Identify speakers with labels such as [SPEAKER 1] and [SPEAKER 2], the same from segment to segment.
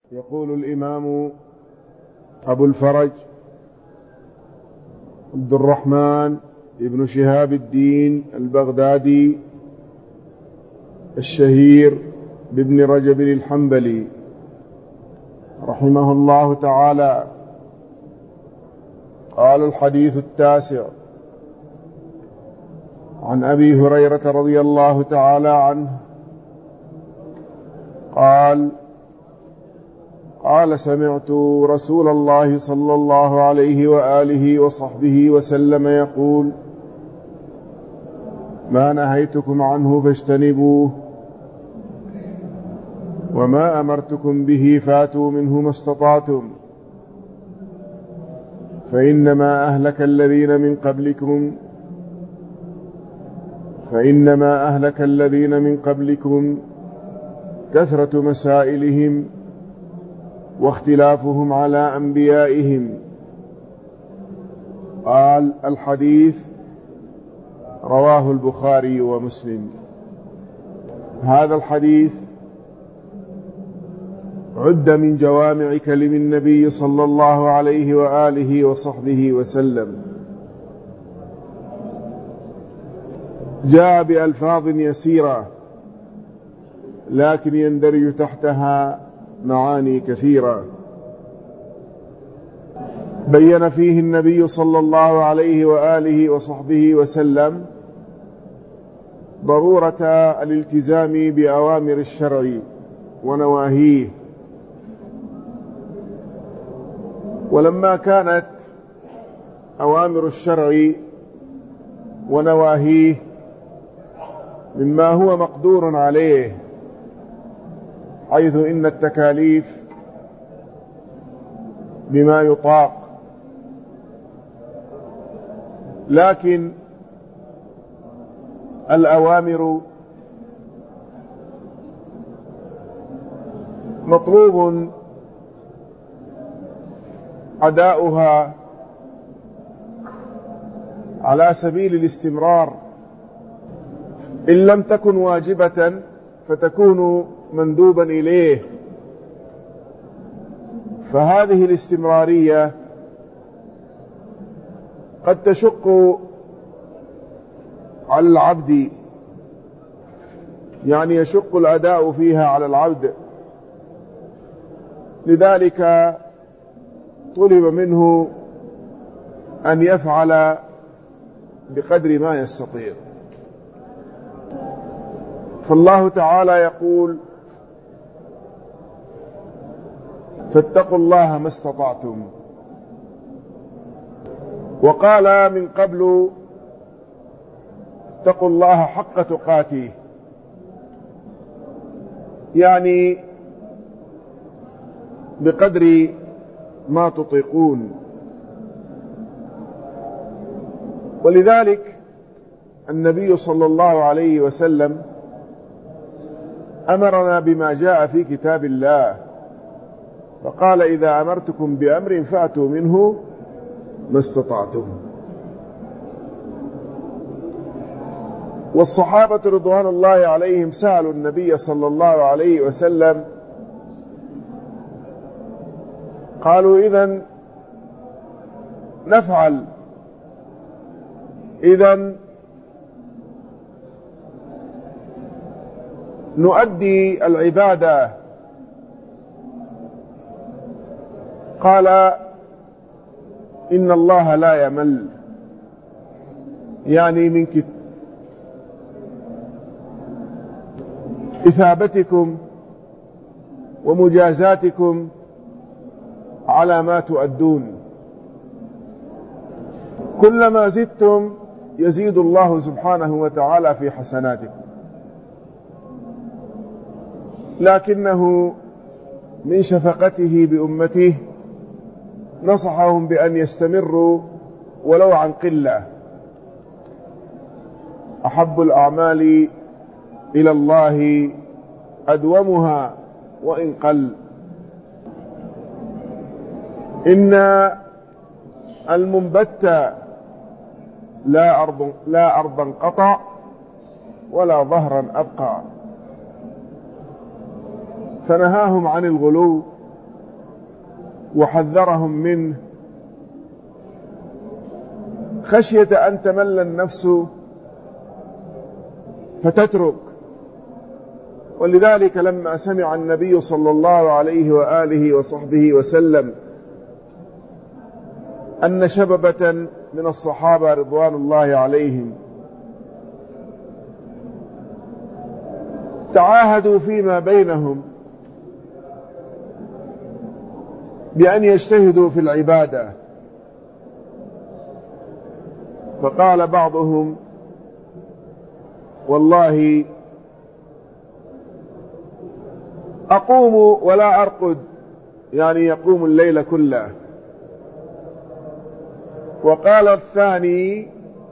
[SPEAKER 1] يقول الإمام أبو الفرج عبد الرحمن ابن شهاب الدين البغدادي الشهير بابن رجب الحنبلي رحمه الله تعالى قال: الحديث التاسع عن أبي هريرة رضي الله تعالى عنه قال سمعت رسول الله صلى الله عليه وآله وصحبه وسلم يقول: ما نهيتكم عنه فاجتنبوه، وما أمرتكم به فاتوا منه ما استطعتم، فإنما أهلك الذين من قبلكم كثرة مسائلهم واختلافهم على أنبيائهم. قال: الحديث رواه البخاري ومسلم. هذا الحديث عد من جوامع كلم النبي صلى الله عليه وآله وصحبه وسلم، جاء بألفاظ يسيرة لكن يندرج تحتها معاني كثيرة. بين فيه النبي صلى الله عليه وآله وصحبه وسلم ضرورة الالتزام بأوامر الشرع ونواهيه، ولما كانت أوامر الشرع ونواهيه مما هو مقدور عليه، حيث إن التكاليف بما يطاق، لكن الأوامر مطلوب أداؤها على سبيل الاستمرار، إن لم تكن واجبة فتكون مندوبا إليه، فهذه الاستمرارية قد تشق على العبد، يعني يشق الأداء فيها على العبد، لذلك طلب منه أن يفعل بقدر ما يستطيع. فالله تعالى يقول: فاتقوا الله ما استطعتم، وقال من قبل: اتقوا الله حق تقاته، يعني بقدر ما تطيقون. ولذلك النبي صلى الله عليه وسلم أمرنا بما جاء في كتاب الله، فقال: إذا أمرتكم بأمر فأتوا منه ما استطعتم. والصحابة رضوان الله عليهم سألوا النبي صلى الله عليه وسلم، قالوا: إذن نفعل، إذن نؤدي العبادة. قال: إن الله لا يمل، يعني من إثابتكم ومجازاتكم على ما تؤدون، كلما زدتم يزيد الله سبحانه وتعالى في حسناتكم، لكنه من شفقته بأمته نصحهم بأن يستمروا ولو عن قلة. أحب الأعمال إلى الله أدومها وإن قل. إن المنبت لا أرضا قطع ولا ظهرا أبقى. فنهاهم عن الغلو وحذرهم منه خشية أن تمل النفس فتترك. ولذلك لما سمع النبي صلى الله عليه وآله وصحبه وسلم أن شببة من الصحابة رضوان الله عليهم تعاهدوا فيما بينهم بأن يجتهدوا في العبادة، فقال بعضهم والله أقوم ولا أرقد، يعني يقوم الليل كله. وقال الثاني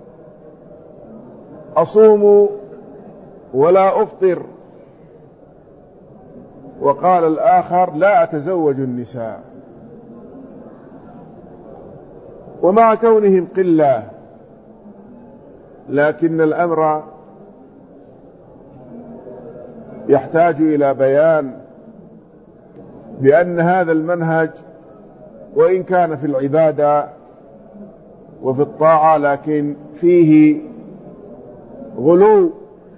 [SPEAKER 1] أصوم ولا أفطر. وقال الآخر لا أتزوج النساء. ومع كونهم قلة لكن الأمر يحتاج إلى بيان بأن هذا المنهج وإن كان في العبادة وفي الطاعة لكن فيه غلو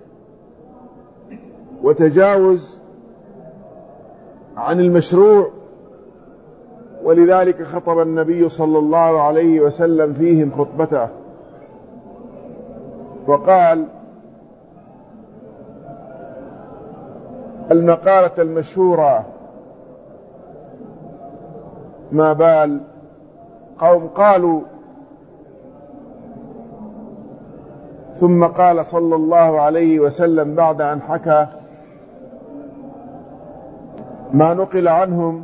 [SPEAKER 1] وتجاوز عن المشروع. ولذلك خطب النبي صلى الله عليه وسلم فيهم خطبته وقال المقالة المشهورة ما بال قوم قالوا، ثم قال صلى الله عليه وسلم بعد أن حكى ما نقل عنهم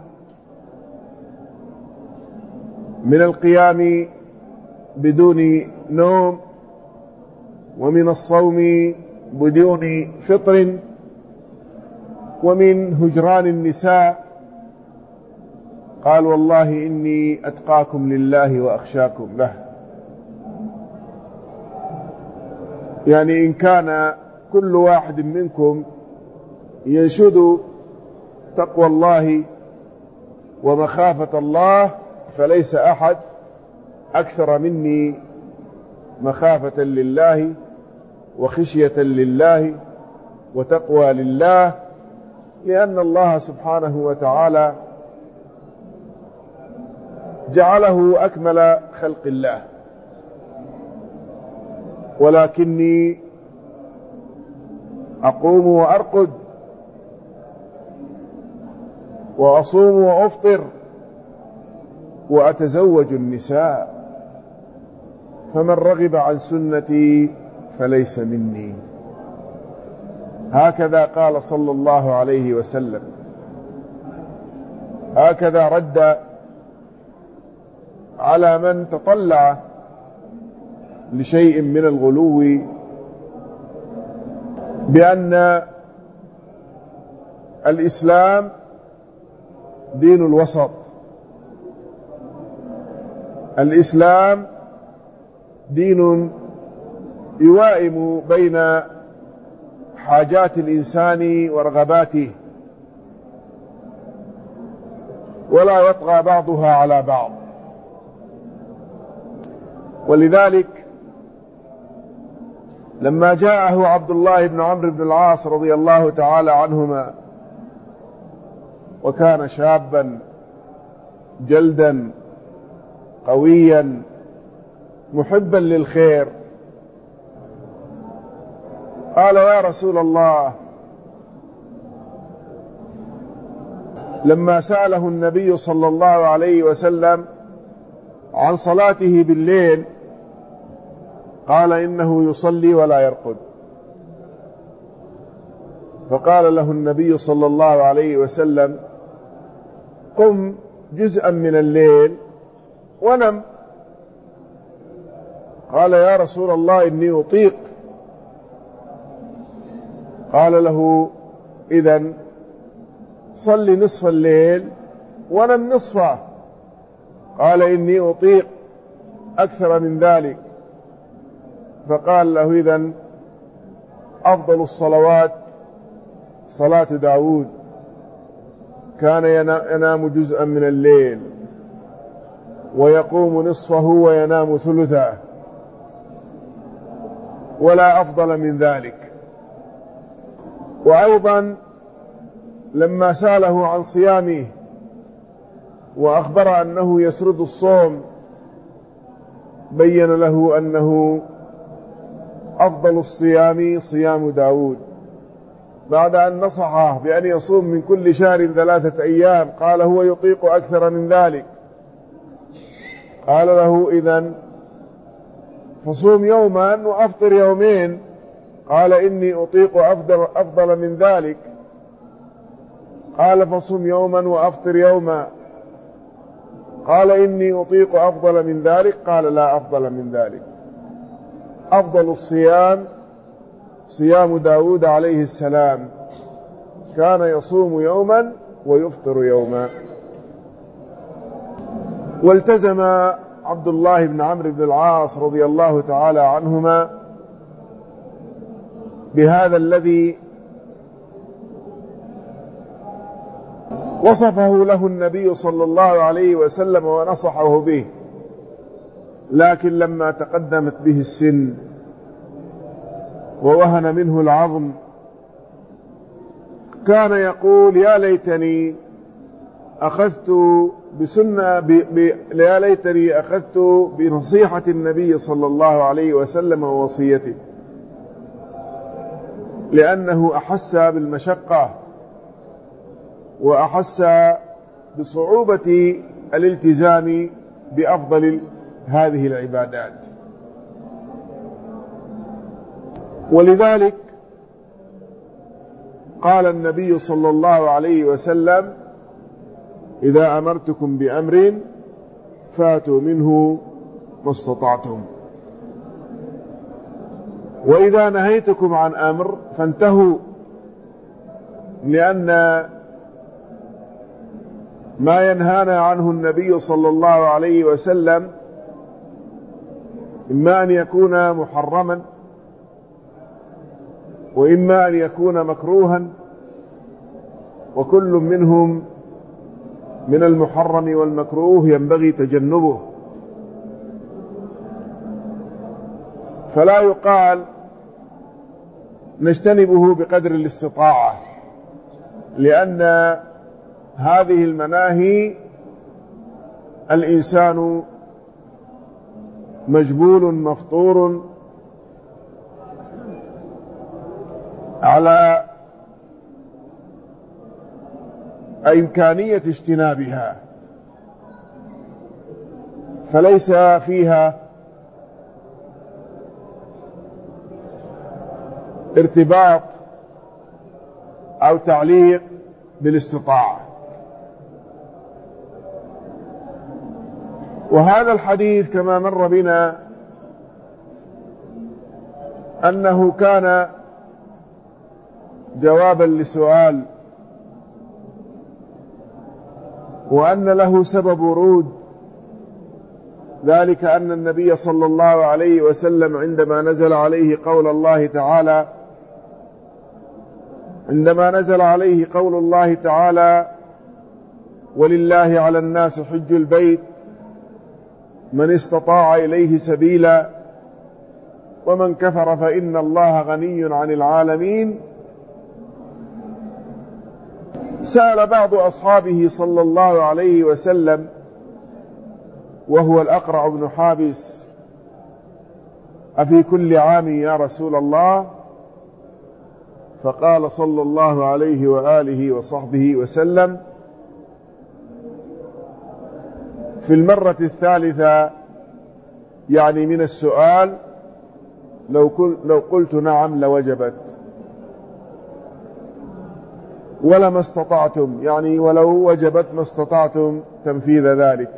[SPEAKER 1] من القيام بدون نوم ومن الصوم بدون فطر ومن هجران النساء، قال والله إني أتقاكم لله وأخشاكم له. يعني إن كان كل واحد منكم ينشد تقوى الله ومخافة الله فليس أحد أكثر مني مخافة لله وخشية لله وتقوى لله، لأن الله سبحانه وتعالى جعله أكمل خلق الله. ولكني أقوم وأرقد وأصوم وأفطر وأتزوج النساء، فمن رغب عن سنتي فليس مني. هكذا قال صلى الله عليه وسلم. هكذا رد على من تطلع لشيء من الغلو بأن الإسلام دين الوسط. الإسلام دين يوائم بين حاجات الإنسان ورغباته ولا يطغى بعضها على بعض. ولذلك لما جاءه عبد الله بن عمرو بن العاص رضي الله تعالى عنهما وكان شابا جلدا قويا محبا للخير، قال يا رسول الله، لما سأله النبي صلى الله عليه وسلم عن صلاته بالليل قال إنه يصلي ولا يرقد. فقال له النبي صلى الله عليه وسلم قم جزءا من الليل ونم. قال يا رسول الله إني أطيق. قال له إذن صل نصف الليل ونم نصفه. قال إني أطيق أكثر من ذلك. فقال له إذن أفضل الصلوات صلاة داود كان ينام جزءا من الليل ويقوم نصفه وينام ثلثه، ولا أفضل من ذلك. وأيضا لما سأله عن صيامه وأخبر أنه يسرد الصوم بين له أنه أفضل الصيام صيام داود، بعد أن نصحه بأن يصوم من كل شهر 3 أيام قال هو يطيق أكثر من ذلك. قال له إذن فصوم يوما وأفطر يومين. قال إني أطيق أفضل من ذلك. قال فصوم يوما وأفطر يوما. قال إني أطيق أفضل من ذلك. قال لا أفضل من ذلك. أفضل الصيام صيام داود عليه السلام، كان يصوم يوما ويفطر يوما. والتزم عبد الله بن عمرو بن العاص رضي الله تعالى عنهما بهذا الذي وصفه له النبي صلى الله عليه وسلم ونصحه به، لكن لما تقدمت به السن ووهن منه العظم كان يقول يا ليتني أخذت يا ليتني أخذت بنصيحة النبي صلى الله عليه وسلم ووصيته، لأنه أحس بالمشقة وأحس بصعوبة الالتزام بأفضل هذه العبادات. ولذلك قال النبي صلى الله عليه وسلم إذا أمرتكم بأمر فاتوا منه ما استطعتم، وإذا نهيتكم عن أمر فانتهوا، لأن ما ينهانا عنه النبي صلى الله عليه وسلم إما أن يكون محرما وإما أن يكون مكروها، وكل منهم من المحرم والمكروه ينبغي تجنبه. فلا يقال نجتنبه بقدر الاستطاعة، لأن هذه المناهي الإنسان مجبول مفطور على إمكانية اجتنابها، فليس فيها ارتباط أو تعليق بالاستطاعة. وهذا الحديث كما مر بنا أنه كان جوابا لسؤال، وأن له سبب ورود، ذلك أن النبي صلى الله عليه وسلم عندما نزل عليه قول الله تعالى ولله على الناس حج البيت من استطاع إليه سبيلا ومن كفر فإن الله غني عن العالمين، سأل بعض أصحابه صلى الله عليه وسلم وهو الأقرع بن حابس أفي كل عام يا رسول الله؟ فقال صلى الله عليه وآله وصحبه وسلم في المرة الثالثة، يعني من السؤال، لو قلت نعم لوجبت، ولما استطعتم، يعني ولو وجبت ما استطعتم تنفيذ ذلك،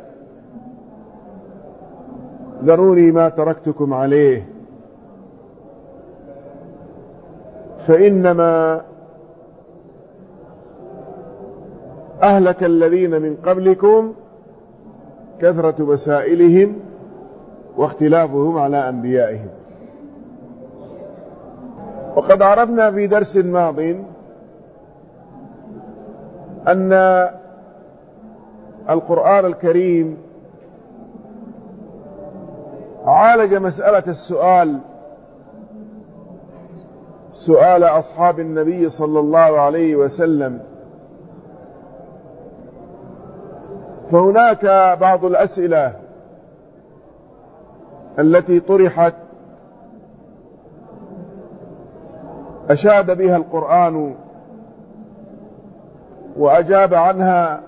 [SPEAKER 1] ذروني ما تركتكم عليه، فإنما أهلك الذين من قبلكم كثرة مسائلهم واختلافهم على أنبيائهم. وقد عرفنا في درس ماض أن القرآن الكريم عالج مسألة سؤال أصحاب النبي صلى الله عليه وسلم. فهناك بعض الأسئلة التي طرحت أشاد بها القرآن وأجاب عنها،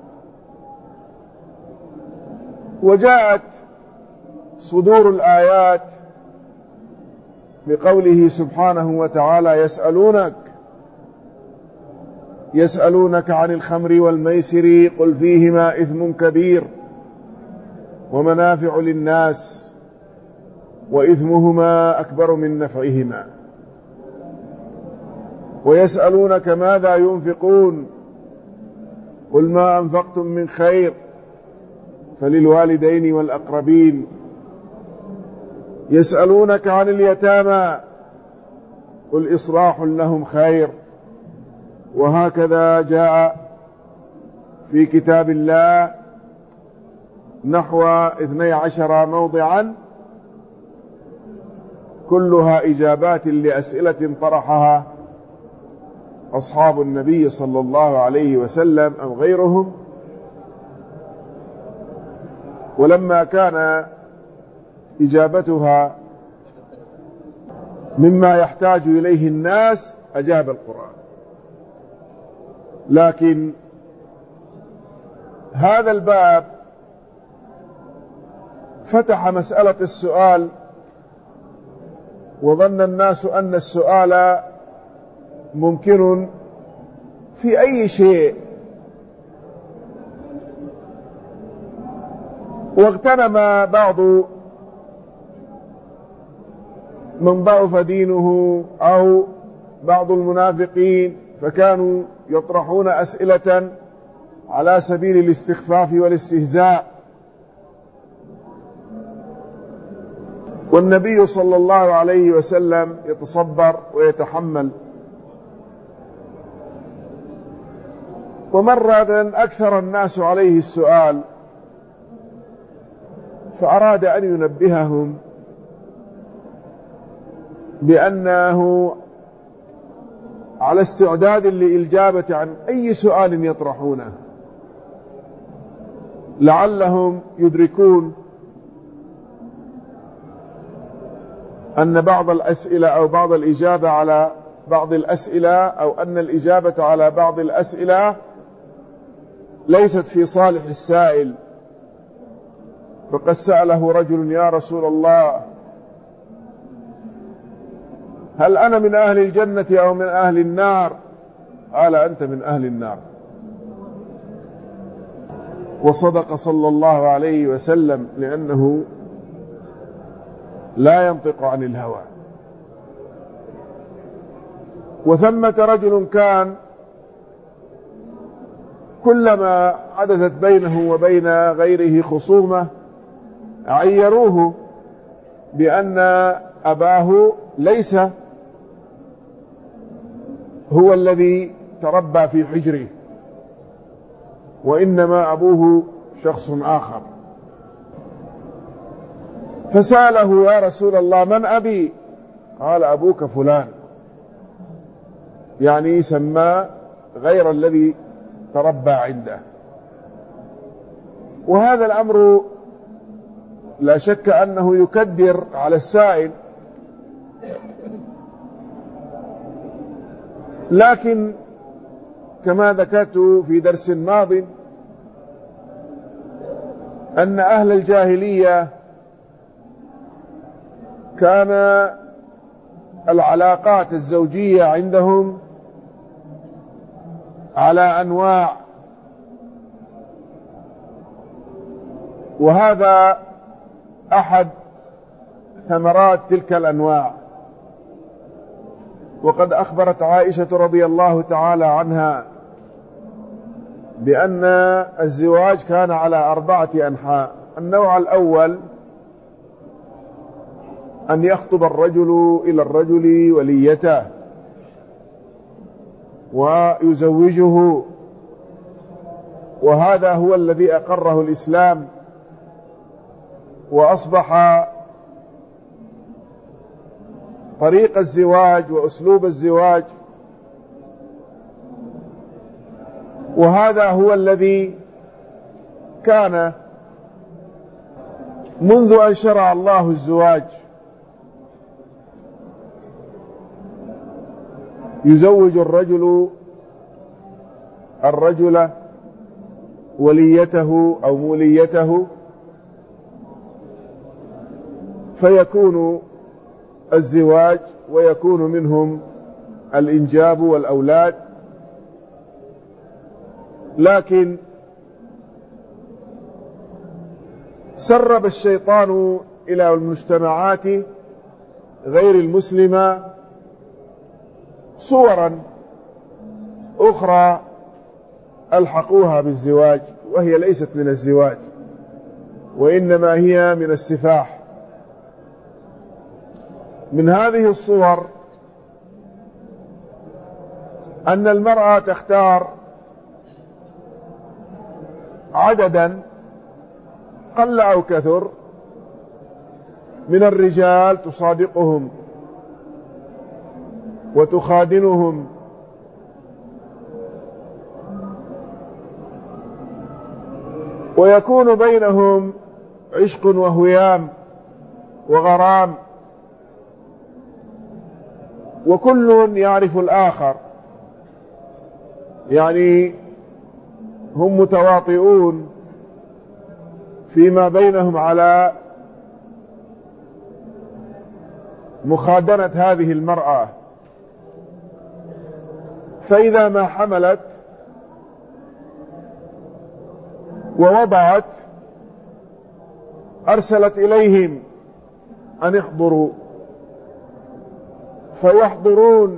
[SPEAKER 1] وجاءت صدور الآيات بقوله سبحانه وتعالى: يسألونك عن الخمر والميسر قل فيهما إثم كبير ومنافع للناس وإثمهما أكبر من نفعهما، ويسألونك ماذا ينفقون قل ما أنفقتم من خير فللوالدين والأقربين، يسألونك عن اليتامى قل إصلاح لهم خير. وهكذا جاء في كتاب الله نحو 12 موضعا كلها إجابات لأسئلة طرحها أصحاب النبي صلى الله عليه وسلم أو غيرهم. ولما كان إجابتها مما يحتاج إليه الناس أجاب القرآن. لكن هذا الباب فتح مسألة السؤال، وظن الناس أن السؤال ممكن في أي شيء، واغتنم بعض من ضعف دينه أو بعض المنافقين فكانوا يطرحون أسئلة على سبيل الاستخفاف والاستهزاء، والنبي صلى الله عليه وسلم يتصبر ويتحمل. ومرة أكثر الناس عليه السؤال فأراد أن ينبههم بأنه على استعداد للإجابة عن أي سؤال يطرحونه، لعلهم يدركون أن بعض الأسئلة أو بعض الإجابة على بعض الأسئلة أو أن الإجابة على بعض الأسئلة ليست في صالح السائل. فقد سأله رجل: يا رسول الله، هل أنا من أهل الجنة أو من أهل النار؟ قال: أنت من أهل النار. وصدق صلى الله عليه وسلم، لأنه لا ينطق عن الهوى. وثمة رجل كان كلما حدثت بينه وبين غيره خصومة عيروه بأن أباه ليس هو الذي تربى في حجره، وإنما أبوه شخص آخر. فسأله: يا رسول الله، من أبي؟ قال: أبوك فلان، يعني سمى غير الذي تربى عنده. وهذا الأمر لا شك أنه يكدر على السائل، لكن كما ذكرت في درس ماض أن أهل الجاهلية كان العلاقات الزوجية عندهم على أنواع، وهذا أحد ثمرات تلك الأنواع. وقد أخبرت عائشة رضي الله تعالى عنها بأن الزواج كان على 4 أنحاء. النوع الأول أن يخطب الرجل إلى الرجل وليته ويزوجه، وهذا هو الذي أقره الإسلام، وأصبح طريق الزواج وأسلوب الزواج. وهذا هو الذي كان منذ أن شرع الله الزواج، يزوج الرجل وليته أو موليته، فيكون الزواج ويكون منهم الإنجاب والأولاد. لكن سرب الشيطان إلى المجتمعات غير المسلمة صورا أخرى ألحقوها بالزواج، وهي ليست من الزواج، وإنما هي من السفاح. من هذه الصور أن المرأة تختار عددا قل أو كثر من الرجال تصادقهم وتخادنهم، ويكون بينهم عشق وهيام وغرام، وكل يعرف الآخر، يعني هم متواطئون فيما بينهم على مخادنة هذه المرأة. فإذا ما حملت ووضعت أرسلت إليهم أن يحضروا، فيحضرون،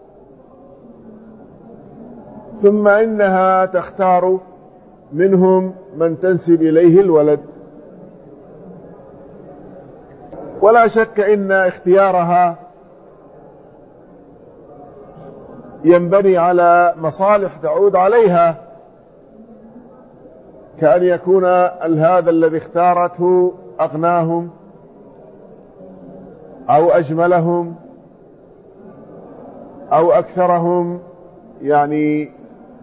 [SPEAKER 1] ثم إنها تختار منهم من تنسب إليه الولد. ولا شك إن اختيارها ينبني على مصالح تعود عليها، كأن يكون هذا الذي اختارته أغناهم أو أجملهم أو أكثرهم يعني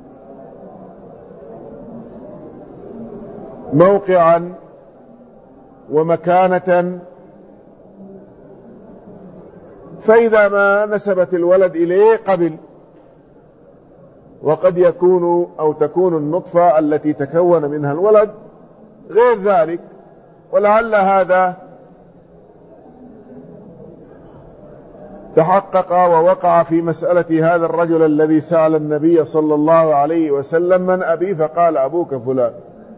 [SPEAKER 1] موقعا ومكانة. فإذا ما نسبت الولد إليه قبل، وقد يكون أو تكون النطفة التي تكون منها الولد غير ذلك. ولعل هذا تحقق ووقع في مسألة هذا الرجل الذي سأل النبي صلى الله عليه وسلم: من أبي؟ فقال: أبوك فلان.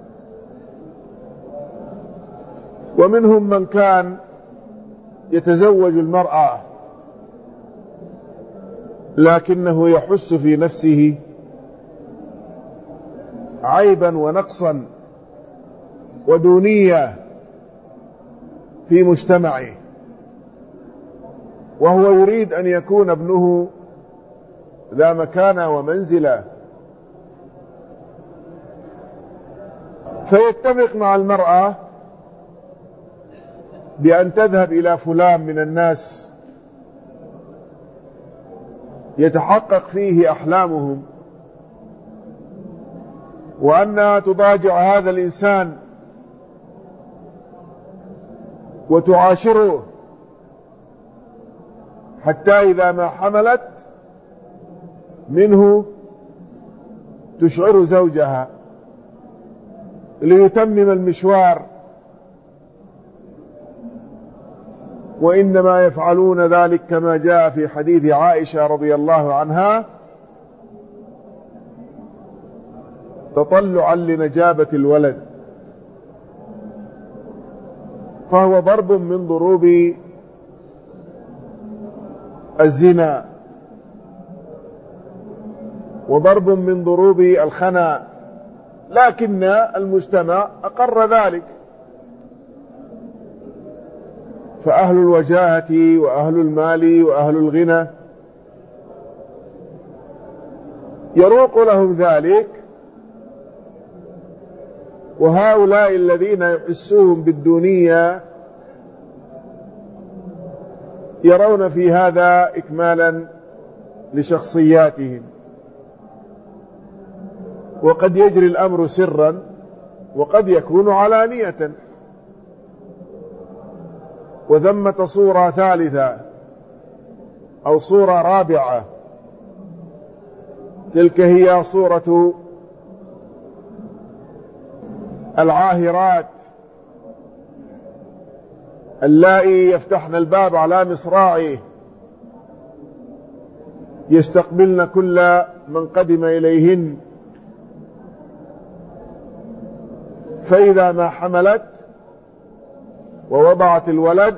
[SPEAKER 1] ومنهم من كان يتزوج المرأة لكنه يحس في نفسه عيبا ونقصا ودونية في مجتمعه، وهو يريد أن يكون ابنه ذا مكانة ومنزلة، فيتفق مع المرأة بأن تذهب إلى فلان من الناس يتحقق فيه أحلامهم، وأنها تضاجع هذا الإنسان وتعاشره حتى إذا ما حملت منه تشعر زوجها ليتمم المشوار. وإنما يفعلون ذلك كما جاء في حديث عائشة رضي الله عنها: تطلعا لنجابة الولد. فهو ضرب من ضروب الزنا، وضرب من ضروب الخنا، لكن المجتمع أقر ذلك. فأهل الوجاهة وأهل المال وأهل الغنى يروق لهم ذلك، وهؤلاء الذين يحسوهم بالدونية يرون في هذا إكمالا لشخصياتهم. وقد يجري الأمر سرا وقد يكون علانية. وثمة صورة ثالثة أو صورة رابعة، تلك هي صورة العاهرات اللائي يفتحن الباب على مصراعه، يستقبلن كل من قدم إليهن، فإذا ما حملت ووضعت الولد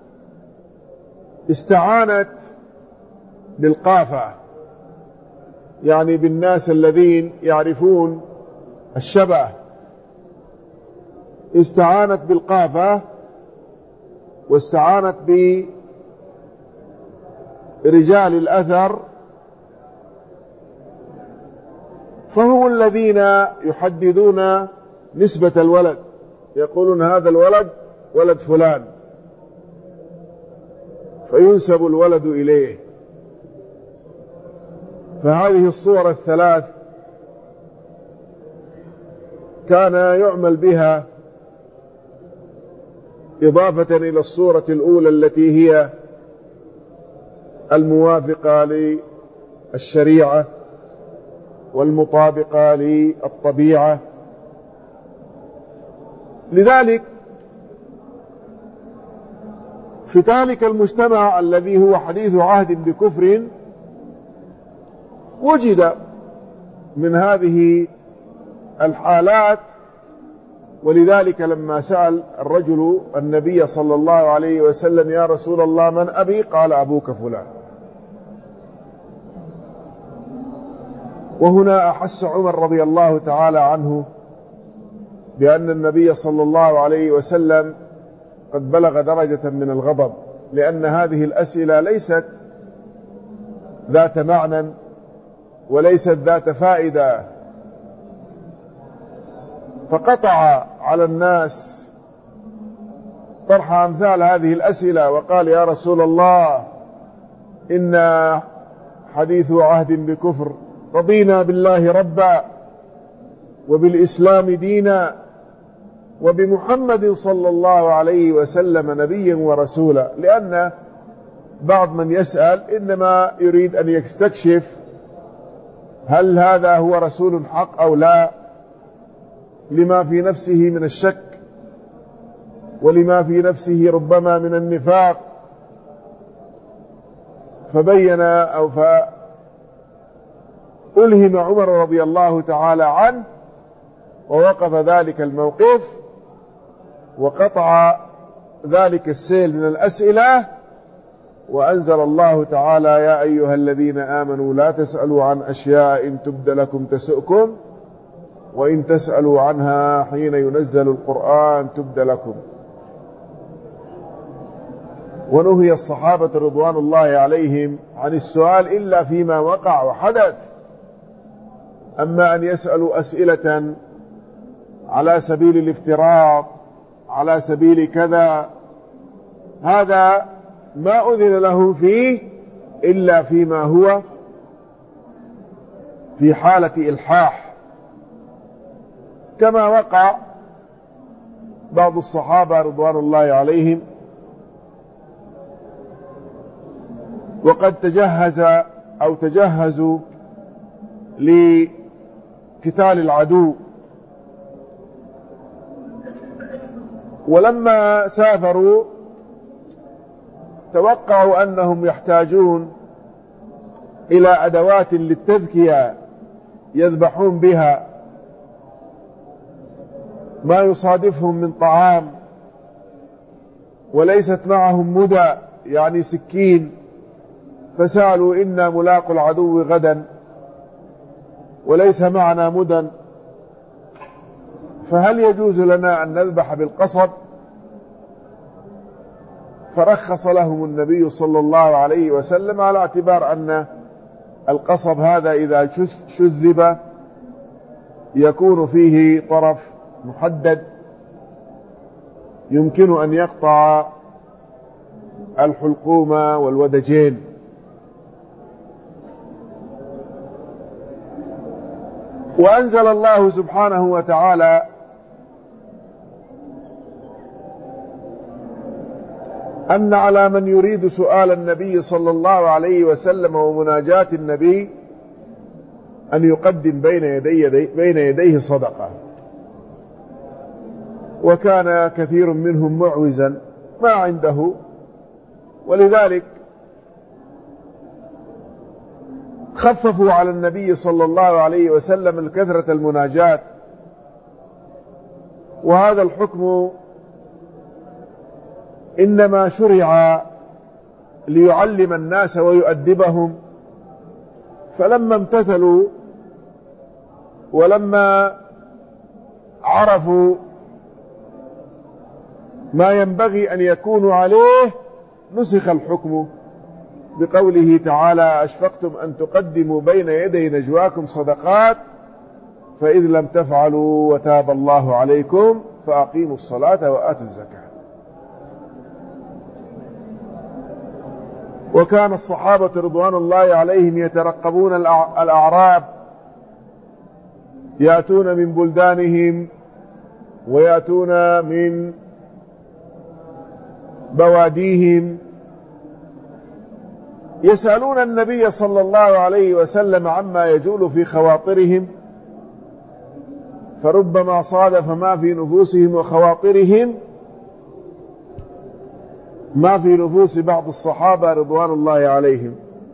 [SPEAKER 1] استعانت بالقافة، يعني بالناس الذين يعرفون الشبه، استعانت بالقافة واستعانت برجال الأثر، فهم الذين يحددون نسبة الولد، يقولون هذا الولد ولد فلان، فينسب الولد إليه. فهذه الصور الثلاث كان يعمل بها إضافة إلى الصورة الأولى التي هي الموافقة للشريعة والمطابقة للطبيعة. لذلك في ذلك المجتمع الذي هو حديث عهد بكفر وجد من هذه الحالات. ولذلك لما سأل الرجل النبي صلى الله عليه وسلم يا رسول الله من أبي؟ قال أبوك فلان. وهنا أحس عمر رضي الله تعالى عنه بأن النبي صلى الله عليه وسلم قد بلغ درجة من الغضب، لأن هذه الأسئلة ليست ذات معنى وليست ذات فائدة، فقطع على الناس طرح أمثال هذه الأسئلة وقال يا رسول الله إن حديث عهد بكفر، رضينا بالله ربا وبالإسلام دينا وبمحمد صلى الله عليه وسلم نبيا ورسولا. لأن بعض من يسأل إنما يريد أن يستكشف هل هذا هو رسول حق أو لا، لما في نفسه من الشك ولما في نفسه ربما من النفاق. فبين أو فألهم عمر رضي الله تعالى عنه ووقف ذلك الموقف وقطع ذلك السيل من الأسئلة، وأنزل الله تعالى يا أيها الذين آمنوا لا تسألوا عن أشياء إن تبد لكم تسؤكم وإن تسألوا عنها حين ينزل القرآن تبد لكم. ونهي الصحابة رضوان الله عليهم عن السؤال إلا فيما وقع وحدث. أما أن يسألوا أسئلة على سبيل الافتراض على سبيل كذا، هذا ما أذن لهم فيه إلا فيما هو في حالة إلحاح، كما وقع بعض الصحابة رضوان الله عليهم وقد تجهزوا لقتال العدو، ولما سافروا توقعوا أنهم يحتاجون إلى أدوات للتذكية يذبحون بها ما يصادفهم من طعام، وليست معهم مدى يعني سكين، فسألوا إنا ملاقوا العدو غدا وليس معنا مدى، فهل يجوز لنا أن نذبح بالقصب؟ فرخص لهم النبي صلى الله عليه وسلم على اعتبار أن القصب هذا إذا شذب يكون فيه طرف محدد يمكن أن يقطع الحلقوم والودجين. وأنزل الله سبحانه وتعالى أن على من يريد سؤال النبي صلى الله عليه وسلم ومناجاة النبي أن يقدم بين يديه صدقة. وكان كثير منهم معوزا ما عنده، ولذلك خففوا على النبي صلى الله عليه وسلم الكثرة المناجاة. وهذا الحكم إنما شرع ليعلم الناس ويؤدبهم، فلما امتثلوا ولما عرفوا ما ينبغي أن يكونوا عليه نسخ الحكم بقوله تعالى: أشفقتم أن تقدموا بين يدي نجواكم صدقات فإذ لم تفعلوا وتاب الله عليكم فأقيموا الصلاة وآتوا الزكاة. وكان الصحابة رضوان الله عليهم يترقبون الأعراب، يأتون من بلدانهم ويأتون من بواديهم يسألون النبي صلى الله عليه وسلم عما يجول في خواطرهم، فربما صادف ما في نفوسهم وخواطرهم ما في نفوس بعض الصحابة رضوان الله عليهم.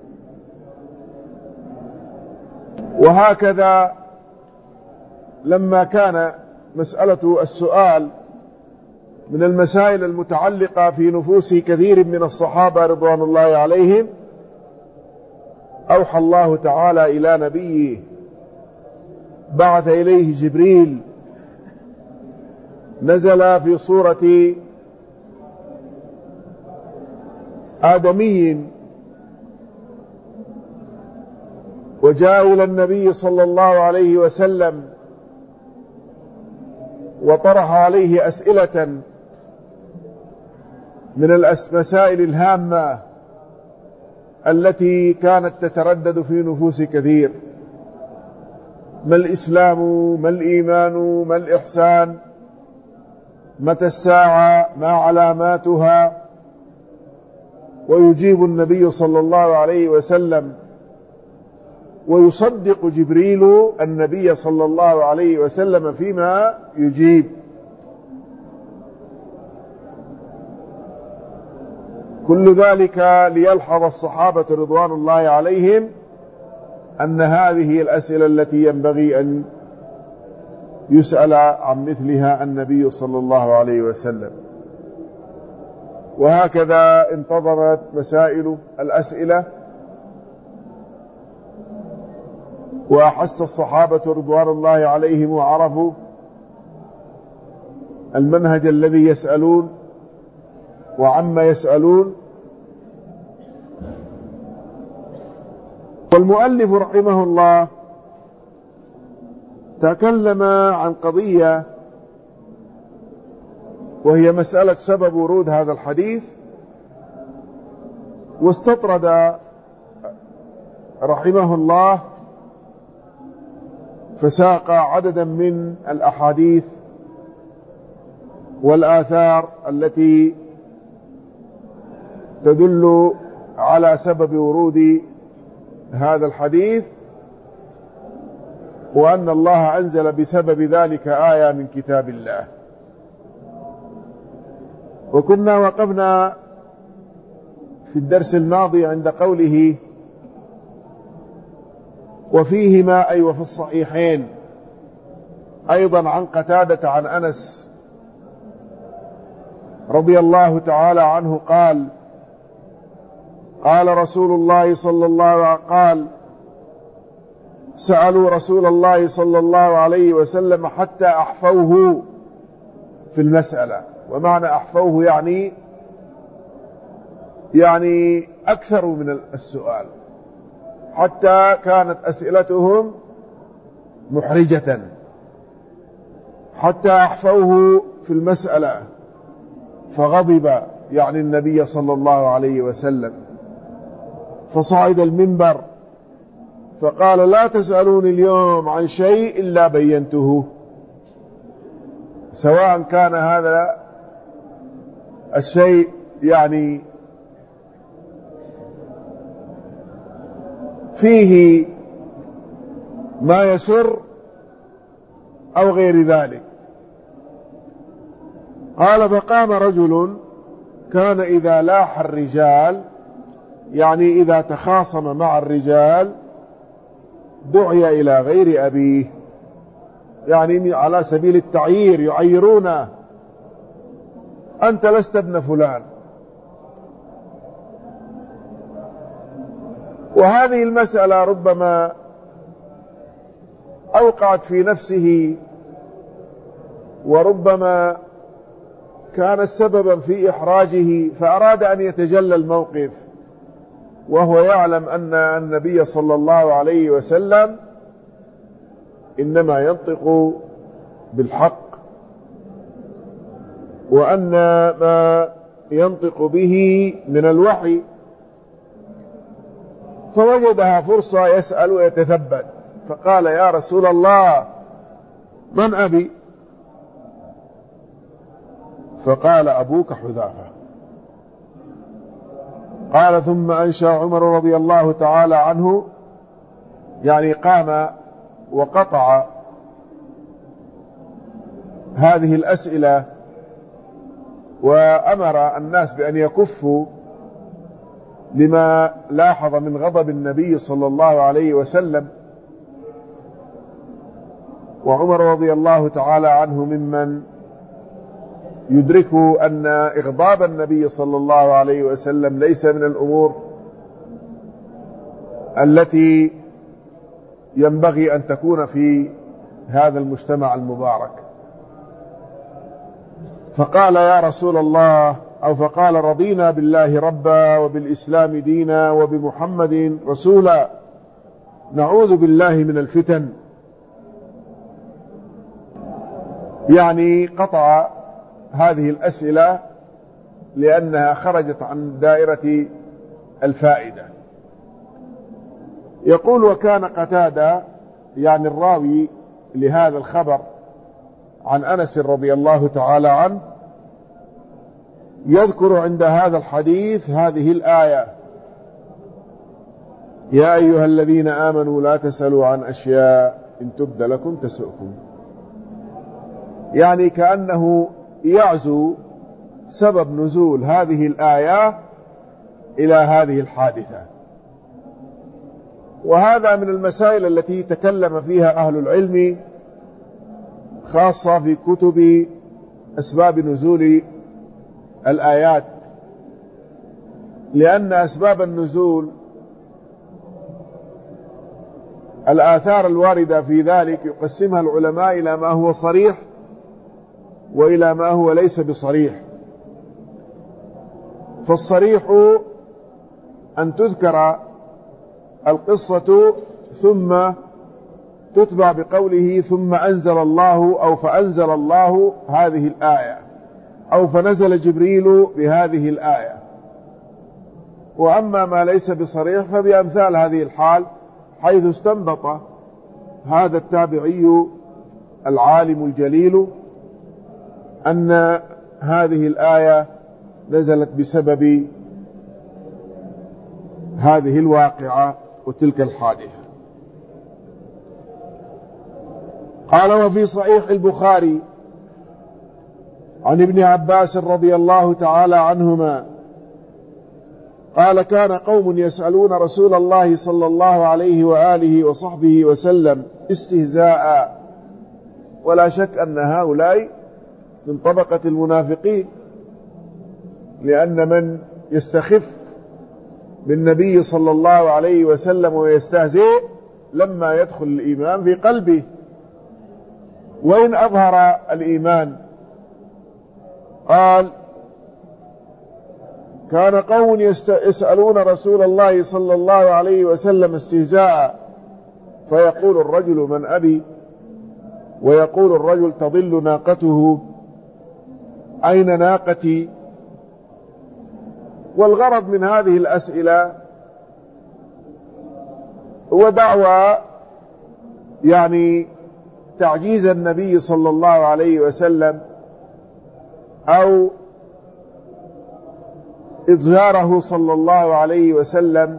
[SPEAKER 1] وهكذا لما كان مسألة السؤال من المسائل المتعلقة في نفوس كثير من الصحابة رضوان الله عليهم، أوحى الله تعالى إلى نبيه، بعث إليه جبريل، نزل في صورة آدمي وجاء إلى النبي صلى الله عليه وسلم وطرح عليه أسئلة من المسائل الهامة التي كانت تتردد في نفوس كثير: ما الإسلام، ما الإيمان، ما الإحسان، متى الساعة، ما علاماتها؟ ويجيب النبي صلى الله عليه وسلم ويصدق جبريل النبي صلى الله عليه وسلم فيما يجيب. كل ذلك ليلحظ الصحابة رضوان الله عليهم أن هذه الأسئلة التي ينبغي أن يسأل عن مثلها النبي صلى الله عليه وسلم. وهكذا انتظمت مسائل الأسئلة، وأحس الصحابة رضوان الله عليهم وعرفوا المنهج الذي يسألون وعما يسألون. والمؤلف رحمه الله تكلم عن قضية وهي مسألة سبب ورود هذا الحديث، واستطرد رحمه الله فساق عددا من الأحاديث والآثار التي تدل على سبب ورود هذا الحديث، وأن الله أنزل بسبب ذلك آية من كتاب الله. وكنا وقفنا في الدرس الماضي عند قوله: وفيهما أي وفي الصحيحين أيضا عن قتادة عن أنس رضي الله تعالى عنه قال: قال رسول الله صلى الله عليه وسلم قال: سألوا رسول الله صلى الله عليه وسلم حتى أحفوه في المسألة. ومعنى أحفوه يعني أكثر من السؤال، حتى كانت أسئلتهم محرجة، حتى أحفوه في المسألة فغضب، يعني النبي صلى الله عليه وسلم، فصعد المنبر فقال: لا تسألوني اليوم عن شيء إلا بينته، سواء كان هذا الشيء يعني فيه ما يسر أو غير ذلك. قال: فقام رجل كان إذا لاح الرجال، يعني إذا تخاصم مع الرجال، دعي إلى غير أبيه، يعني على سبيل التعيير، يعيرونه: أنت لست ابن فلان. وهذه المسألة ربما أوقعت في نفسه، وربما كانت سببا في إحراجه، فأراد أن يتجلى الموقف، وهو يعلم أن النبي صلى الله عليه وسلم إنما ينطق بالحق، وأن ما ينطق به من الوحي، فوجدها فرصة يسأل ويتثبت، فقال: يا رسول الله، من أبي؟ فقال: أبوك حذافة. قال: ثم أنشأ عمر رضي الله تعالى عنه، يعني قام وقطع هذه الأسئلة، وأمر الناس بأن يكفوا لما لاحظ من غضب النبي صلى الله عليه وسلم. وعمر رضي الله تعالى عنه ممن يدرك أن إغضاب النبي صلى الله عليه وسلم ليس من الأمور التي ينبغي أن تكون في هذا المجتمع المبارك. فقال: يا رسول الله، أو فقال: رضينا بالله ربا وبالإسلام دينا وبمحمد رسولا، نعوذ بالله من الفتن. يعني قطع هذه الأسئلة لأنها خرجت عن دائرة الفائدة. يقول: وكان قتادة، يعني الراوي لهذا الخبر عن أنس رضي الله تعالى عنه، يذكر عند هذا الحديث هذه الآية: يا أيها الذين آمنوا لا تسألوا عن أشياء إن تبد لكم تسؤكم، يعني كأنه يعزو سبب نزول هذه الآية إلى هذه الحادثة. وهذا من المسائل التي تكلم فيها أهل العلم، خاصة في كتب أسباب نزول الآيات، لأن أسباب النزول الآثار الواردة في ذلك يقسمها العلماء إلى ما هو صريح وإلى ما هو ليس بصريح. فالصريح أن تذكر القصة ثم تتبع بقوله: ثم أنزل الله، أو فأنزل الله هذه الآية، أو فنزل جبريل بهذه الآية. وأما ما ليس بصريح فبأمثال هذه الحال، حيث استنبط هذا التابعي العالم الجليل أن هذه الآية نزلت بسبب هذه الواقعة وتلك الحادثة. قال: وفي صحيح البخاري عن ابن عباس رضي الله تعالى عنهما قال: كان قوم يسألون رسول الله صلى الله عليه وآله وصحبه وسلم استهزاء، ولا شك أن هؤلاء من طبقة المنافقين، لأن من يستخف بالنبي صلى الله عليه وسلم ويستهزئ لما يدخل الإيمان في قلبه، وإن أظهر الإيمان. قال: كان قوم يسألون رسول الله صلى الله عليه وسلم استهزاء، فيقول الرجل: من أبي؟ ويقول الرجل: تضل ناقته، أين ناقتي؟ والغرض من هذه الأسئلة هو دعوى يعني تعجيز النبي صلى الله عليه وسلم أو إضجاره صلى الله عليه وسلم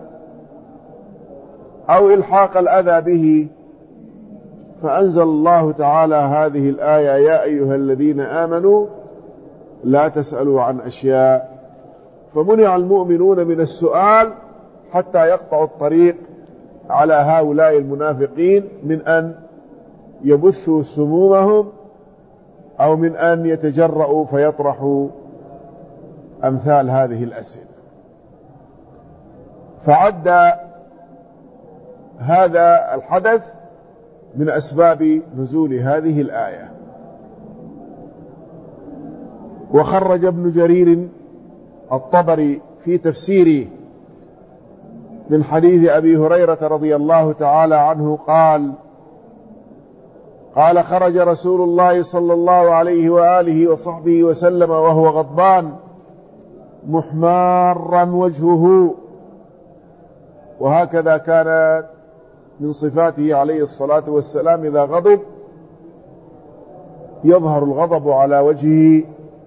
[SPEAKER 1] أو إلحاق الأذى به، فأنزل الله تعالى هذه الآية: يا أيها الذين آمنوا لا تسألوا عن أشياء. فمنع المؤمنون من السؤال حتى يقطعوا الطريق على هؤلاء المنافقين من أن يبثوا سمومهم أو من أن يتجرؤوا فيطرحوا أمثال هذه الأسئلة. فعد هذا الحدث من أسباب نزول هذه الآية. وخرج ابن جرير الطبري في تفسيره من حديث أبي هريرة رضي الله تعالى عنه قال خرج رسول الله صلى الله عليه وآله وصحبه وسلم وهو غضبان محمارا وجهه، وهكذا كانت من صفاته عليه الصلاة والسلام إذا غضب يظهر الغضب على وجهه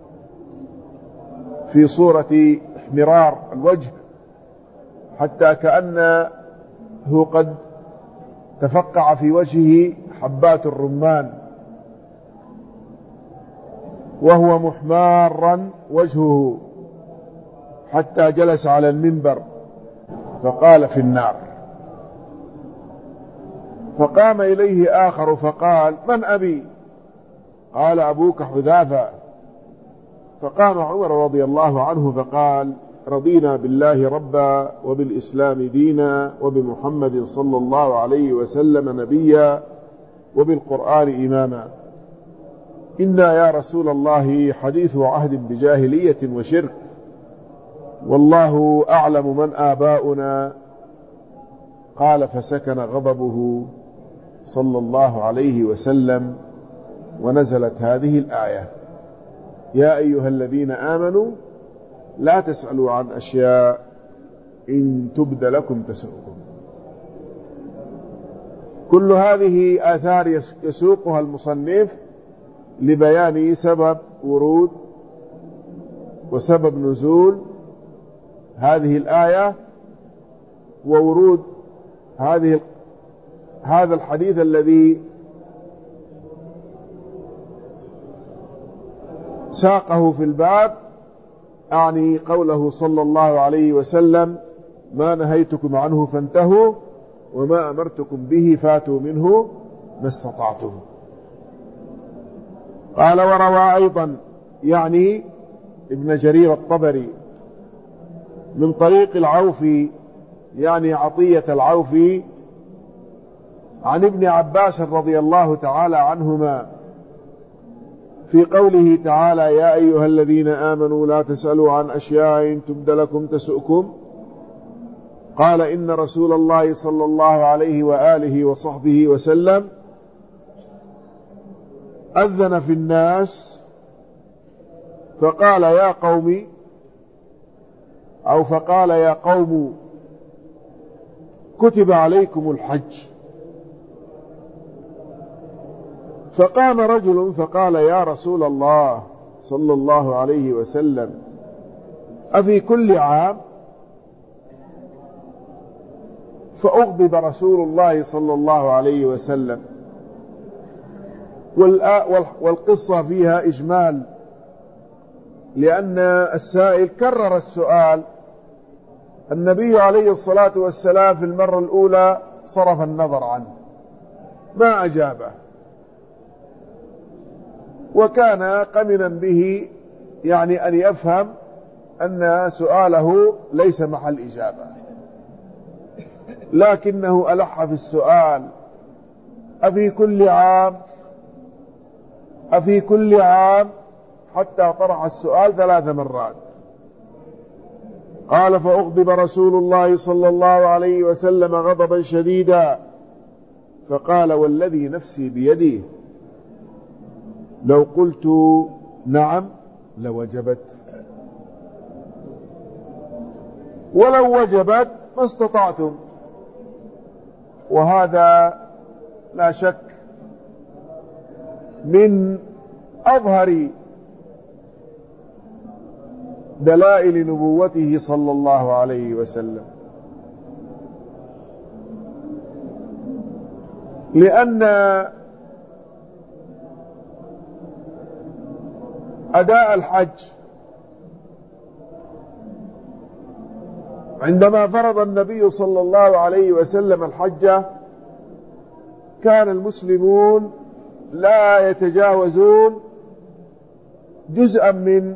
[SPEAKER 1] في صورة احمرار الوجه، حتى كأنه قد تفقع في وجهه حبات الرمان، وهو محمارا وجهه، حتى جلس على المنبر فقال: في النار. فقام إليه آخر فقال: من أبي؟ قال: أبوك حذافة. فقام عمر رضي الله عنه فقال: رضينا بالله ربا وبالإسلام دينا وبمحمد صلى الله عليه وسلم نبيا وبالقرآن إماما. إنا يا رسول الله حديث عهد بجاهلية وشرك، والله أعلم من آباؤنا. قال: فسكن غضبه صلى الله عليه وسلم، ونزلت هذه الآية: يا أيها الذين آمنوا لا تسألوا عن أشياء إن تبد لكم تسؤكم. كل هذه آثار يسوقها المصنف لبيان سبب ورود وسبب نزول هذه الآية، وورود هذا الحديث الذي ساقه في الباب، أعني قوله صلى الله عليه وسلم: ما نهيتكم عنه فانتهوا وما أمرتكم به فاتوا منه ما استطعتم. قال: وروى أيضا، يعني ابن جرير الطبري، من طريق العوفي، يعني عطية العوفي، عن ابن عباس رضي الله تعالى عنهما في قوله تعالى: يا أيها الذين آمنوا لا تسألوا عن أشياء إن تبد لكم تسؤكم. قال: إن رسول الله صلى الله عليه وآله وصحبه وسلم أذن في الناس فقال: يا قوم، أو فقال: يا قوم كتب عليكم الحج. فقام رجل فقال: يا رسول الله صلى الله عليه وسلم، أفي كل عام؟ فأغضب رسول الله صلى الله عليه وسلم. والقصة فيها إجمال، لأن السائل كرر السؤال. النبي عليه الصلاة والسلام في المرة الأولى صرف النظر عنه، ما أجابه، وكان قمنا به، يعني أن يفهم أن سؤاله ليس محل إجابة، لكنه ألح في السؤال: أفي كل عام؟ أفي كل عام؟ حتى طرح السؤال 3 مرات. قال: فأغضب رسول الله صلى الله عليه وسلم غضبا شديدا، فقال: والذي نفسي بيده لو قلت نعم لوجبت. ولو وجبت ما استطعتم. وهذا لا شك من أظهر دلائل نبوته صلى الله عليه وسلم، لأن أداء الحج عندما فرض النبي صلى الله عليه وسلم الحج كان المسلمون لا يتجاوزون جزءا من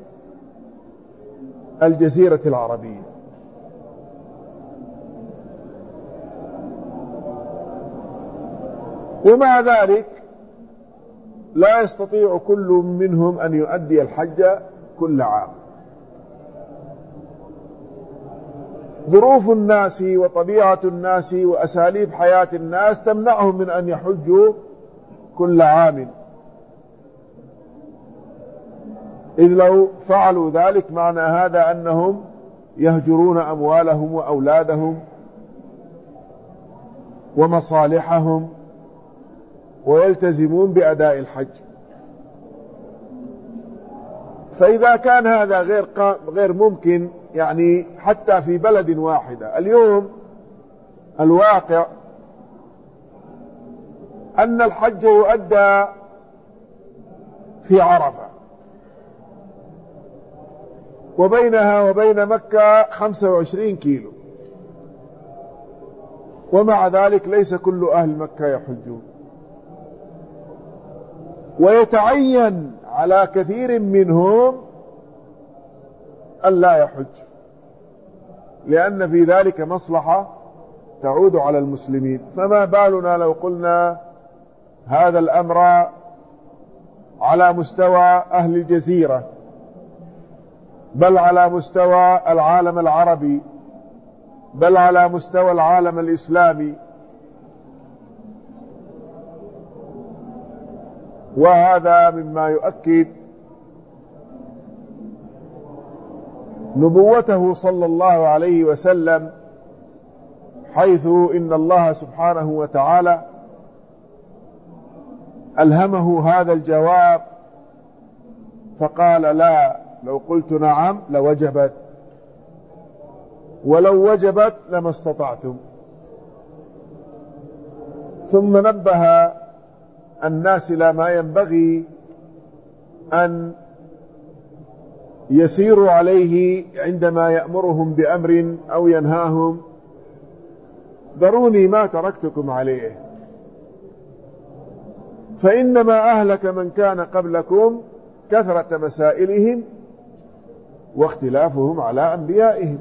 [SPEAKER 1] الجزيرة العربية، ومع ذلك لا يستطيع كل منهم أن يؤدي الحج كل عام. ظروف الناس وطبيعة الناس وأساليب حياة الناس تمنعهم من أن يحجوا كل عام، إذ لو فعلوا ذلك معنى هذا أنهم يهجرون أموالهم وأولادهم ومصالحهم ويلتزمون بأداء الحج. فإذا كان هذا غير ممكن، يعني حتى في بلد واحدة، اليوم الواقع أن الحج يؤدى في عرفة، وبينها وبين مكة 25 كيلو، ومع ذلك ليس كل أهل مكة يحجون، ويتعين على كثير منهم أن لا يحج، لأن في ذلك مصلحة تعود على المسلمين. فما بالنا لو قلنا هذا الأمر على مستوى أهل الجزيرة، بل على مستوى العالم العربي، بل على مستوى العالم الإسلامي. وهذا مما يؤكد نبوته صلى الله عليه وسلم، حيث إن الله سبحانه وتعالى ألهمه هذا الجواب فقال: لا، لو قلت نعم لوجبت، ولو وجبت لما استطعتم. ثم نبه الناس إلى ما ينبغي أن يسيروا عليه عندما يأمرهم بأمر أو ينهاهم: ذروني ما تركتكم عليه، فإنما أهلك من كان قبلكم كثرة مسائلهم واختلافهم على أنبيائهم.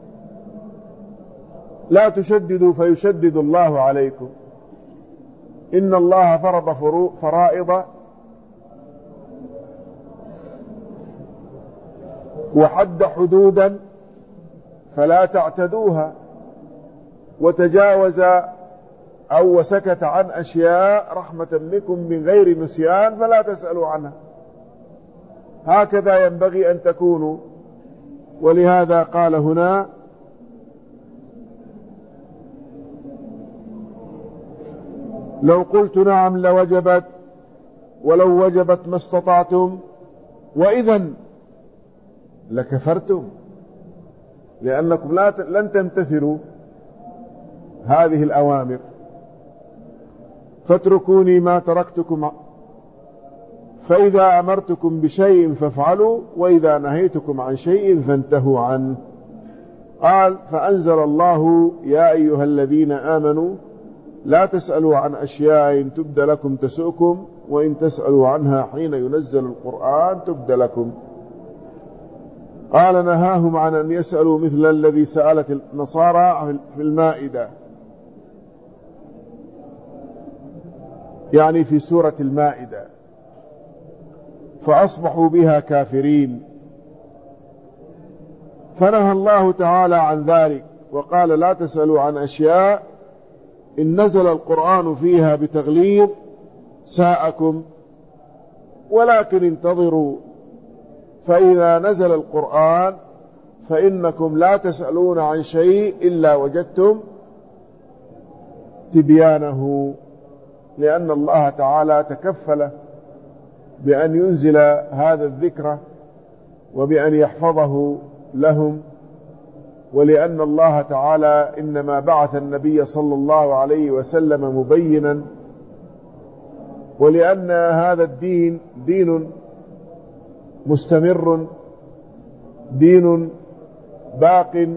[SPEAKER 1] لا تشددوا فيشدد الله عليكم، إن الله فرض فرائض وحد حدودا فلا تعتدوها، وتجاوز أو وسكت عن أشياء رحمة بكم من غير نسيان فلا تسألوا عنها. هكذا ينبغي أن تكونوا. ولهذا قال هنا: لو قلت نعم لوجبت، ولو وجبت ما استطعتم، وإذا لكفرتم، لأنكم لن تمتثلوا هذه الأوامر. فاتركوني ما تركتكم، فإذا أمرتكم بشيء فافعلوا، وإذا نهيتكم عن شيء فانتهوا عنه. قال: فأنزل الله: يا أيها الذين آمنوا لا تسألوا عن أشياء تبد لكم تسؤكم، وإن تسألوا عنها حين ينزل القرآن تبد لكم. قال: نهاهم عن أن يسألوا مثل الذي سألت النصارى في المائدة، يعني في سورة المائدة، فأصبحوا بها كافرين. فنهى الله تعالى عن ذلك وقال: لا تسألوا عن أشياء إن نزل القرآن فيها بتغليظ ساءكم، ولكن انتظروا فإذا نزل القرآن فإنكم لا تسألون عن شيء إلا وجدتم تبيانه، لأن الله تعالى تكفل بأن ينزل هذا الذكر وبأن يحفظه لهم، ولأن الله تعالى إنما بعث النبي صلى الله عليه وسلم مبينا، ولأن هذا الدين دين مستمر، دين باق،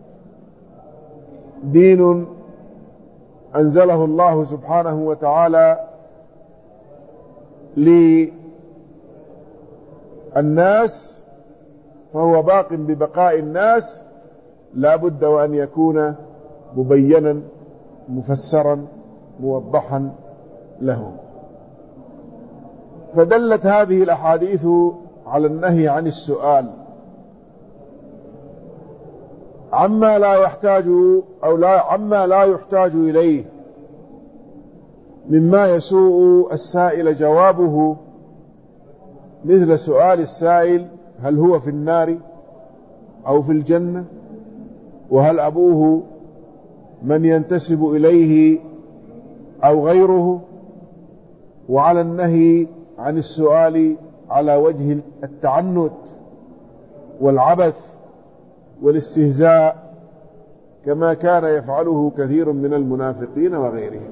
[SPEAKER 1] دين أنزله الله سبحانه وتعالى للناس، فهو باق ببقاء الناس، لا بد وأن يكون مبينا مفسرا موضحا لهم. فدلت هذه الأحاديث على النهي عن السؤال عما لا يحتاج عما لا يحتاج إليه مما يسوء السائل جوابه، مثل سؤال السائل هل هو في النار أو في الجنة، وهل أبوه من ينتسب إليه أو غيره، وعلى النهي عن السؤال على وجه التعنت والعبث والاستهزاء كما كان يفعله كثير من المنافقين وغيرهم.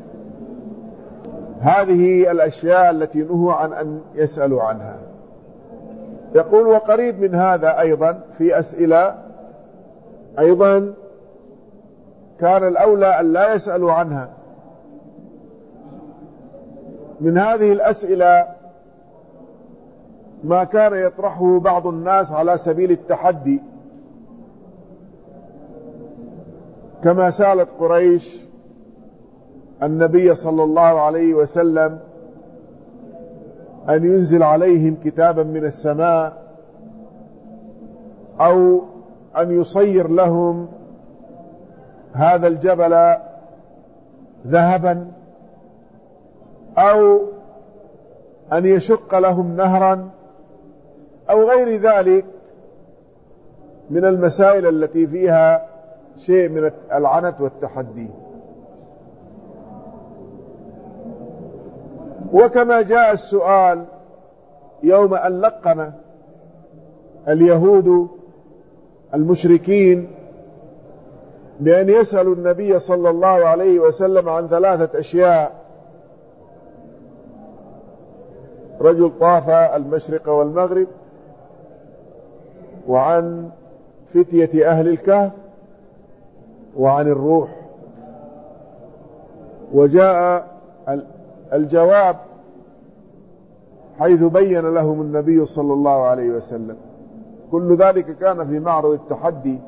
[SPEAKER 1] هذه الأشياء التي نهوا عن أن يسألوا عنها. يقول وقريب من هذا أيضا في أسئلة أيضا كان الأولى أن لا يسألوا عنها. من هذه الأسئلة ما كان يطرحه بعض الناس على سبيل التحدي، كما سألت قريش النبي صلى الله عليه وسلم أن ينزل عليهم كتابا من السماء، أو أن يصير لهم هذا الجبل ذهبا، أو أن يشق لهم نهرا، أو غير ذلك من المسائل التي فيها شيء من العنت والتحدي. وكما جاء السؤال يوم أن لقن اليهود المشركين بأن يسألوا النبي صلى الله عليه وسلم عن 3 أشياء: رجل طاف المشرق والمغرب، وعن فتية أهل الكهف، وعن الروح. وجاء الجواب حيث بين لهم النبي صلى الله عليه وسلم. كل ذلك كان في معرض التحدي،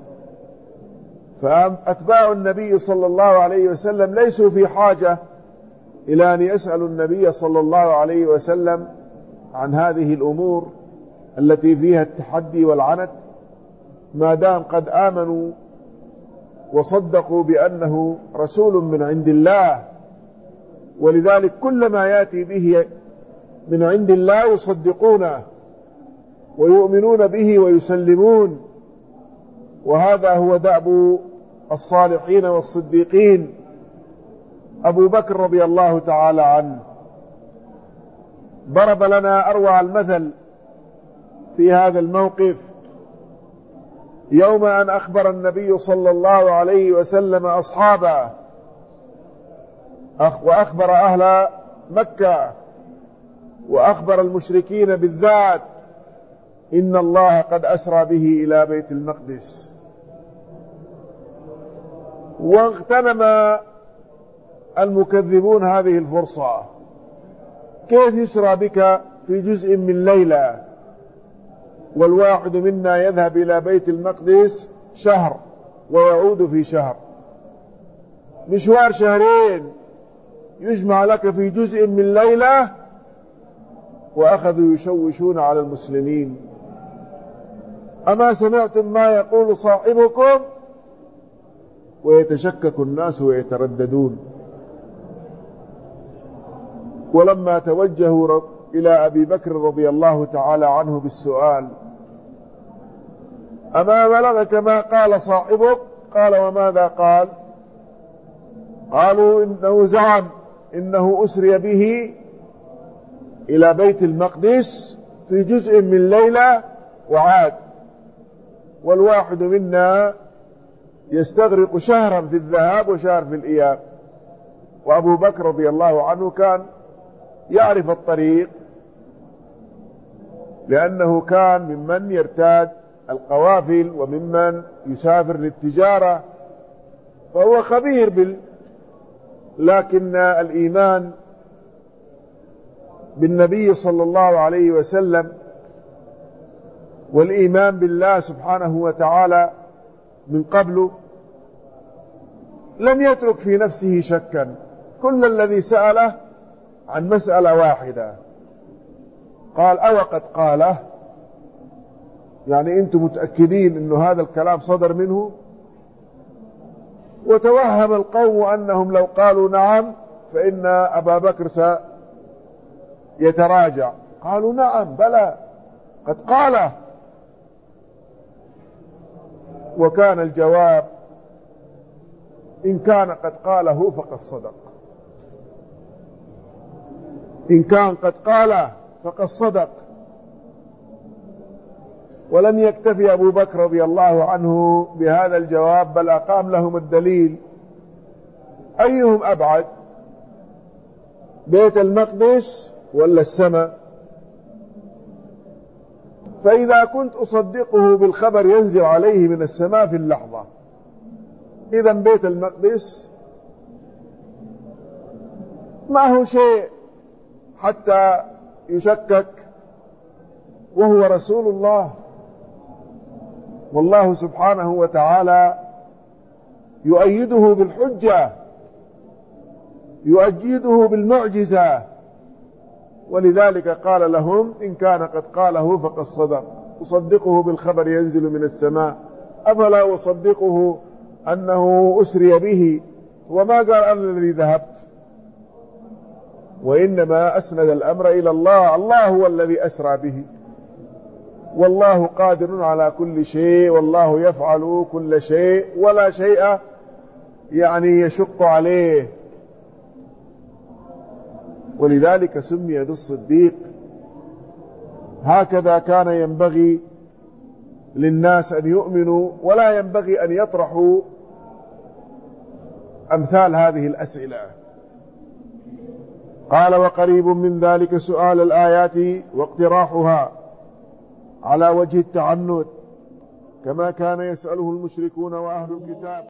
[SPEAKER 1] فأتباع النبي صلى الله عليه وسلم ليسوا في حاجة إلى أن يسألوا النبي صلى الله عليه وسلم عن هذه الأمور التي فيها التحدي والعنت، ما دام قد آمنوا وصدقوا بأنه رسول من عند الله. ولذلك كل ما يأتي به من عند الله يصدقونه ويؤمنون به ويسلمون، وهذا هو دأب الصالحين والصديقين. أبو بكر رضي الله تعالى عنه ضرب لنا أروع المثل في هذا الموقف يوم أن أخبر النبي صلى الله عليه وسلم أصحابه وأخبر أهل مكة وأخبر المشركين بالذات إن الله قد أسرى به إلى بيت المقدس. واغتنم المكذبون هذه الفرصة: كيف يسرى بك في جزء من ليلة، والواحد منا يذهب إلى بيت المقدس شهر ويعود في شهر، مشوار 2 يجمع لك في جزء من ليلة. وأخذوا يشوشون على المسلمين: أما سمعتم ما يقول صاحبكم؟ ويتشكك الناس ويترددون. ولما توجهوا إلى أبي بكر رضي الله تعالى عنه بالسؤال أما بلغك ما قال صاحبك؟ قال وماذا قال؟ قالوا إنه زعم إنه أسري به إلى بيت المقدس في جزء من ليلة وعاد، والواحد منا يستغرق شهرا في الذهاب وشهر في الإياب. وأبو بكر رضي الله عنه كان يعرف الطريق، لأنه كان ممن يرتاد القوافل وممن يسافر للتجارة، فهو خبير لكن الإيمان بالنبي صلى الله عليه وسلم والإيمان بالله سبحانه وتعالى من قبل لم يترك في نفسه شكا. كل الذي سأله عن مسألة واحدة قال أو قد قاله، يعني أنتم متأكدين أن هذا الكلام صدر منه؟ وتوهم القوم أنهم لو قالوا نعم فإن أبا بكر سيتراجع. قالوا نعم بلى قد قاله. وكان الجواب إن كان قد قاله فقد صدق، إن كان قد قاله فقد صدق. ولم يكتفي أبو بكر رضي الله عنه بهذا الجواب، بل أقام لهم الدليل. أيهم أبعد، بيت المقدس ولا السماء؟ فإذا كنت أصدقه بالخبر ينزل عليه من السماء في اللحظة، إذا بيت المقدس ما هو شيء حتى يشكك، وهو رسول الله، والله سبحانه وتعالى يؤيده بالحجة، يؤيده بالمعجزة. ولذلك قال لهم إن كان قد قاله فقد صدق. أصدقه بالخبر ينزل من السماء، أفلا أصدقه أنه أسري به؟ وما قال أنا الذي ذهبت، وإنما أسند الأمر إلى الله. الله هو الذي أسرى به، والله قادر على كل شيء، والله يفعل كل شيء، ولا شيء يعني يشق عليه. ولذلك سمي بالصديق. هكذا كان ينبغي للناس أن يؤمنوا، ولا ينبغي أن يطرحوا أمثال هذه الأسئلة. قال وقريب من ذلك سؤال الآيات واقتراحها على وجه التعنت كما كان يسأله المشركون وأهل الكتاب.